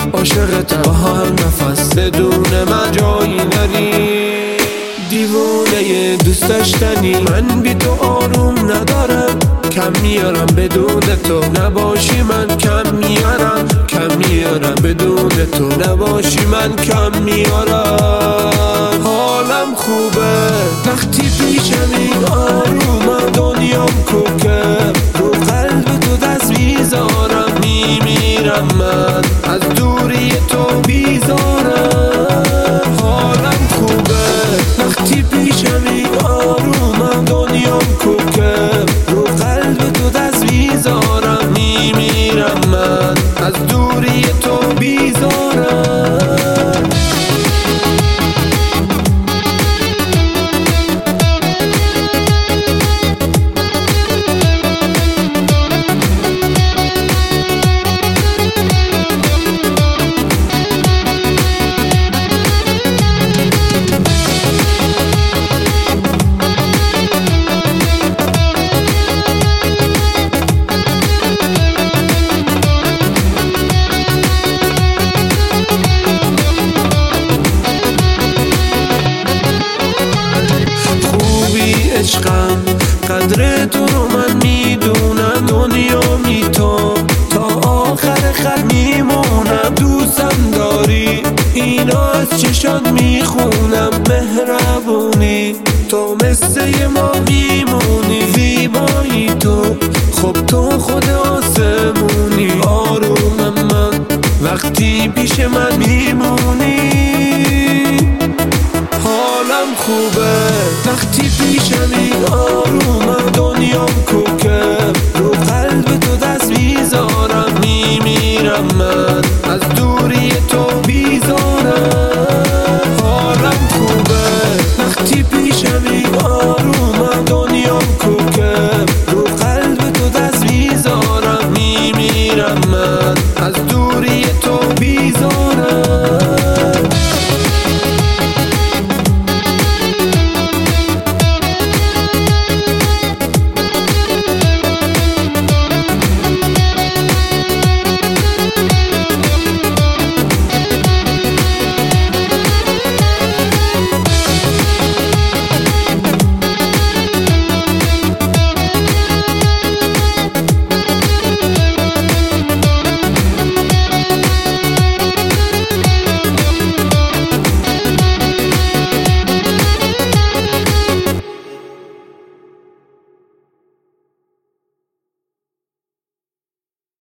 عاشقتم با هر نفس بدون من جایی نری. دیوونه دوست داشتنی من بی تو آروم ندارم، کم میارم بدون تو نباشی من کم میارم، کم میارم بدون تو نباشی من کم میارم. حالم خوبه وقتی پیشمی، آرومم دنیام کوکه، رو قلب تو دست میذارم، میمیرم من از دوری تو بیزارم. حالم خوبه وقتی پیشمی، آرومم دنیام کوکه، رو قلب تو دست میذارم، میمیرم من از دوری تو بیزارم. عشقم قدر تو رو من میدونم، دنیا می تو تا آخر خط میمونم. دوستم داری اینا از چشات میخونم، مهربونی تو مثل ما میمونی، زیبایی تو خب تو خود آسمونی. آرومم من وقتی پیش من میمونی، حالم خوبه وقتی پیشمی، آرومم دنیام کوکه، رو قلب تو دست میذارم، میمیرم من از دوری تو بیزارم.